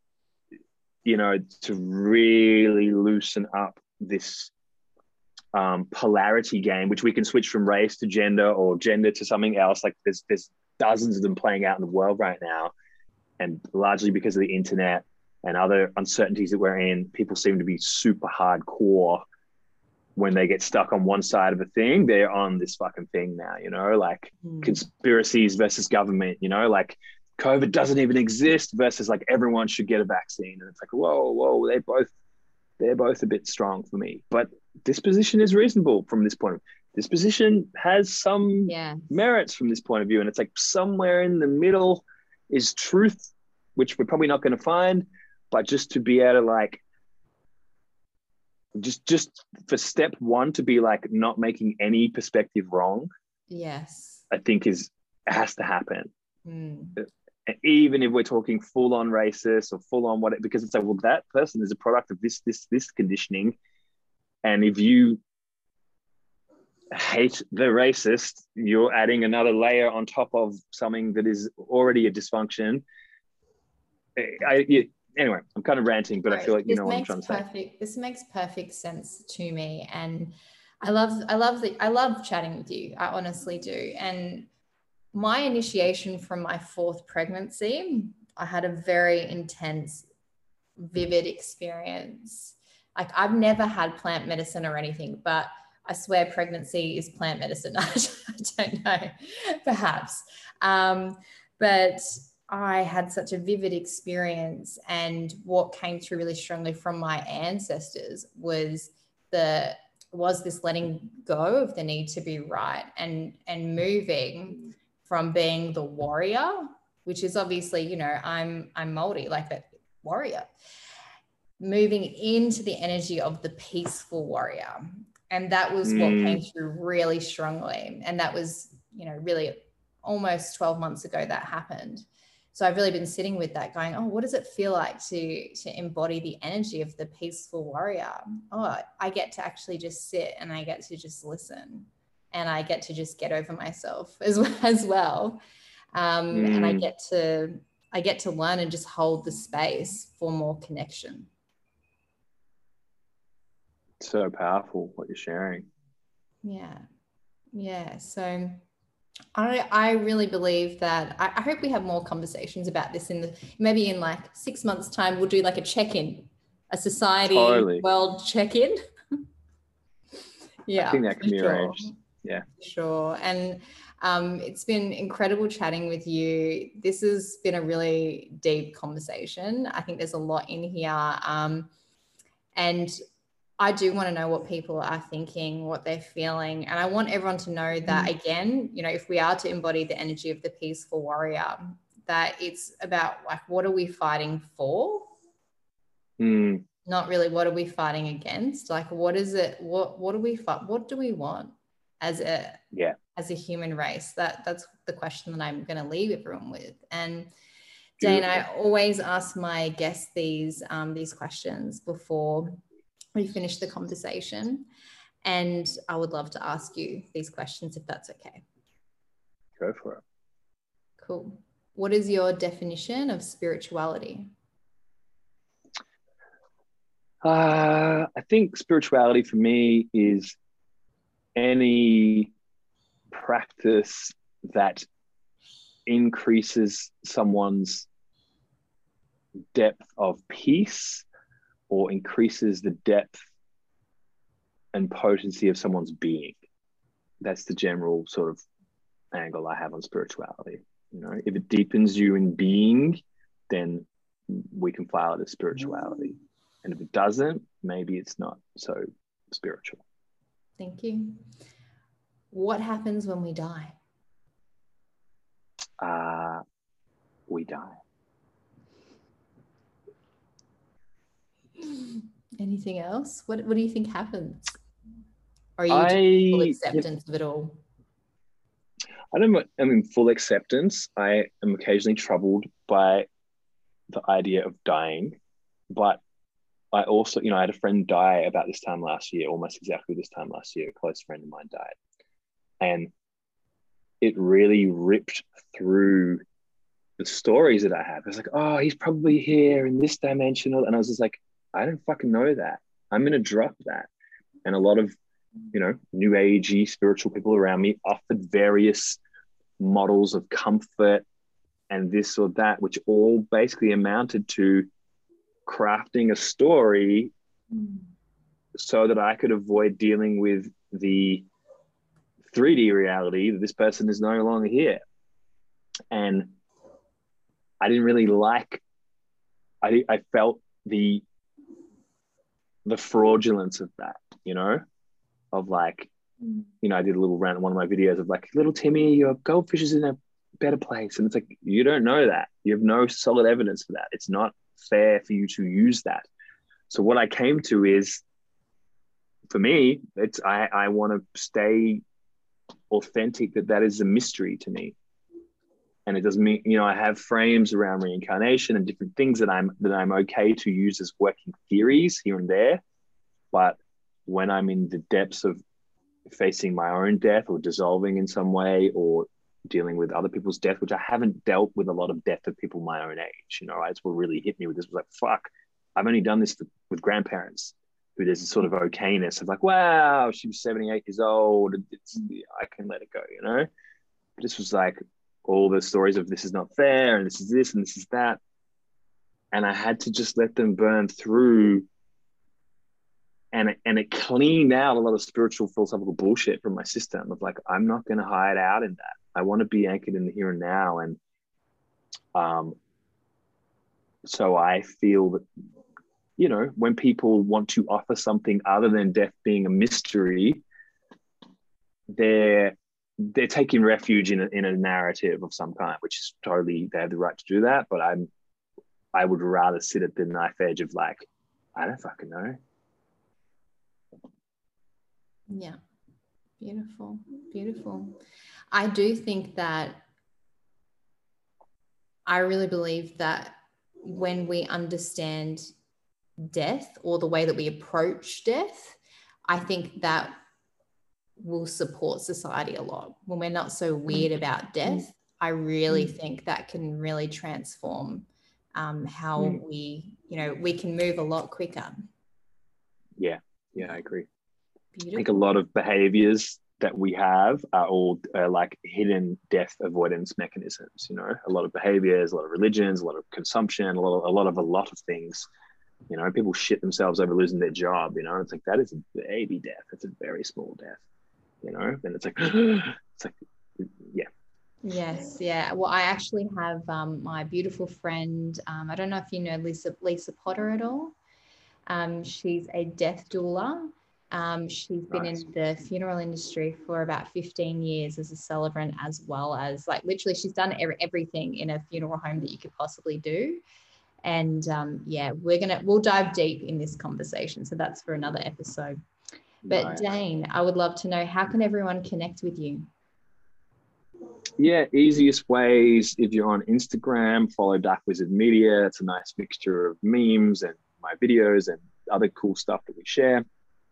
S2: to really loosen up this polarity game, which we can switch from race to gender or gender to something else. Like there's dozens of them playing out in the world right now. And largely because of the internet and other uncertainties that we're in, people seem to be super hardcore. When they get stuck on one side of a thing, they're on this fucking thing now, like conspiracies versus government, like COVID doesn't even exist versus like everyone should get a vaccine. And it's like, whoa, they're both a bit strong for me. But this position is reasonable from this point of view. This position has some merits from this point of view. And it's like somewhere in the middle is truth, which we're probably not going to find. But just to be able to like, just for step one to be like not making any perspective wrong.
S3: Yes.
S2: I think has to happen. Even if we're talking full on racist or full on what, because it's like, well, that person is a product of this conditioning. And if you hate the racist, you're adding another layer on top of something that is already a dysfunction. Anyway, I'm kind of ranting, but I feel like you know what I'm trying to say.
S3: This makes perfect sense to me, and I love chatting with you. I honestly do. And my initiation from my 4th pregnancy, I had a very intense, vivid experience Like I've never had plant medicine or anything, but I swear pregnancy is plant medicine. I don't know, perhaps. But I had such a vivid experience, and what came through really strongly from my ancestors was this letting go of the need to be right, and moving from being the warrior, which is obviously, you know, I'm Māori, like a warrior, moving into the energy of the peaceful warrior. And that was what came through really strongly. And that was, you know, really almost 12 months ago that happened. So I've really been sitting with that going, oh, what does it feel like to embody the energy of the peaceful warrior? Oh, I get to actually just sit and I get to just listen, and I get to just get over myself as well. And I get to learn and just hold the space for more connection.
S2: So powerful what you're sharing.
S3: Yeah. So I really believe that I hope we have more conversations about this maybe in like 6 months' time. We'll do like a check-in, a society world check-in. Yeah,
S2: I think that can be arranged. Yeah,
S3: sure. And it's been incredible chatting with you. This has been a really deep conversation. I think there's a lot in here, and I do want to know what people are thinking, what they're feeling. And I want everyone to know that, again, you know, if we are to embody the energy of the peaceful warrior, that it's about like, what are we fighting for? Not really what are we fighting against? Like, what is it? What do we fight? What do we want as a human race? That's the question that I'm going to leave everyone with. And Dane, I always ask my guests these questions before we finish the conversation, and I would love to ask you these questions if that's okay.
S2: Go for it.
S3: Cool. What is your definition of spirituality?
S2: I think spirituality for me is any practice that increases someone's depth of peace, or increases the depth and potency of someone's being. That's the general sort of angle I have on spirituality. You know, if it deepens you in being, then we can file it as spirituality. And if it doesn't, maybe it's not so spiritual.
S3: Thank you. What happens when we die?
S2: We die.
S3: Anything else? What do you think happens? Or are you full acceptance of it all?
S2: I'm in full acceptance. I am occasionally troubled by the idea of dying, but I also, you know, I had a friend die about this time last year, almost exactly this time last year. A close friend of mine died, and it really ripped through the stories that I have. It's like, oh, he's probably here in this dimensional, and I was just like, I don't fucking know that. I'm going to drop that. And a lot of, you know, new agey spiritual people around me offered various models of comfort and this or that, which all basically amounted to crafting a story so that I could avoid dealing with the 3D reality that this person is no longer here. And I didn't really like, I felt the fraudulence of that, you know, of like, you know, I did a little rant in one of my videos of like, little Timmy, your goldfish is in a better place. And it's like, you don't know that. You have no solid evidence for that. It's not fair for you to use that. So what I came to is, for me, it's, I want to stay authentic, that is a mystery to me. And it doesn't mean, you know, I have frames around reincarnation and different things that I'm okay to use as working theories here and there. But when I'm in the depths of facing my own death or dissolving in some way, or dealing with other people's death, which I haven't dealt with a lot of death of people my own age, you know, that's what really hit me with this, was like, fuck, I've only done this with grandparents, who there's a sort of okayness of like, wow, she was 78 years old, I can let it go, you know. But this was like all the stories of this is not fair, and this is this, and this is that. And I had to just let them burn through it cleaned out a lot of spiritual philosophical bullshit from my system of like, I'm not going to hide out in that. I want to be anchored in the here and now. And so I feel that, you know, when people want to offer something other than death being a mystery, they're taking refuge in a narrative of some kind, which is totally, they have the right to do that. But I would rather sit at the knife edge of like, I don't fucking know.
S3: Yeah. Beautiful. Beautiful. I do think that I really believe that when we understand death or the way that we approach death, I think that will support society a lot. When we're not so weird about death, I really think that can really transform how we, you know, we can move a lot quicker.
S2: Yeah, I agree.
S3: Beautiful.
S2: I think a lot of behaviors that we have are all like hidden death avoidance mechanisms. You know, a lot of behaviors, a lot of religions, a lot of consumption, a lot of things. You know, people shit themselves over losing their job. You know, it's like, that is a baby death. That's a very small death. You know, then it's like, yeah.
S3: Yes, yeah. Well, I actually have my beautiful friend. I don't know if you know Lisa Potter at all. She's a death doula. She's been in the funeral industry for about 15 years as a celebrant, as well as like literally she's done everything in a funeral home that you could possibly do. And yeah, we'll dive deep in this conversation. So that's for another episode. But Dane, I would love to know, how can everyone connect with you?
S2: Yeah, easiest ways, if you're on Instagram, follow Dark Wizard Media. It's a nice mixture of memes and my videos and other cool stuff that we share.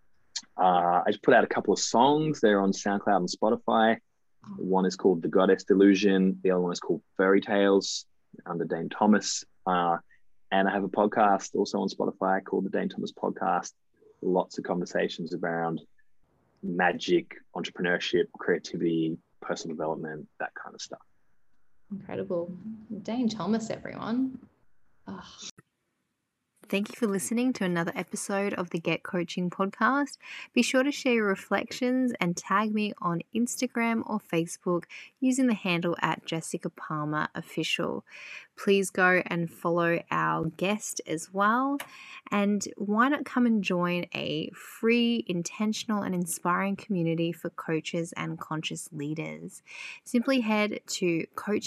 S2: I just put out a couple of songs. They're on SoundCloud and Spotify. One is called The Goddess Delusion. The other one is called Fairy Tales under Dane Thomas. And I have a podcast also on Spotify called The Dane Thomas Podcast. Lots of conversations around magic, entrepreneurship, creativity, personal development, that kind of stuff.
S3: Incredible. Dane Thomas, everyone. Oh.
S1: Thank you for listening to another episode of the Get Coaching podcast. Be sure to share your reflections and tag me on Instagram or Facebook using the handle @JessicaPalmerOfficial. Please go and follow our guest as well. And why not come and join a free, intentional, and inspiring community for coaches and conscious leaders? Simply head to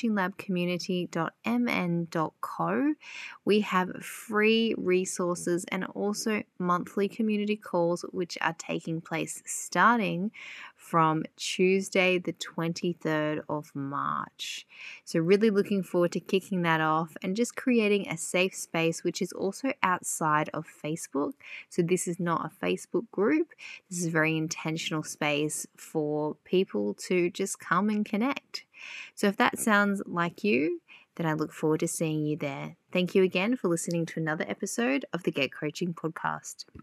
S1: coachinglabcommunity.mn.co. We have free resources and also monthly community calls, which are taking place starting from Tuesday, the 23rd of March. So really looking forward to kicking that off and just creating a safe space, which is also outside of Facebook. So this is not a Facebook group. This is a very intentional space for people to just come and connect. So if that sounds like you, then I look forward to seeing you there. Thank you again for listening to another episode of the Get Coaching podcast.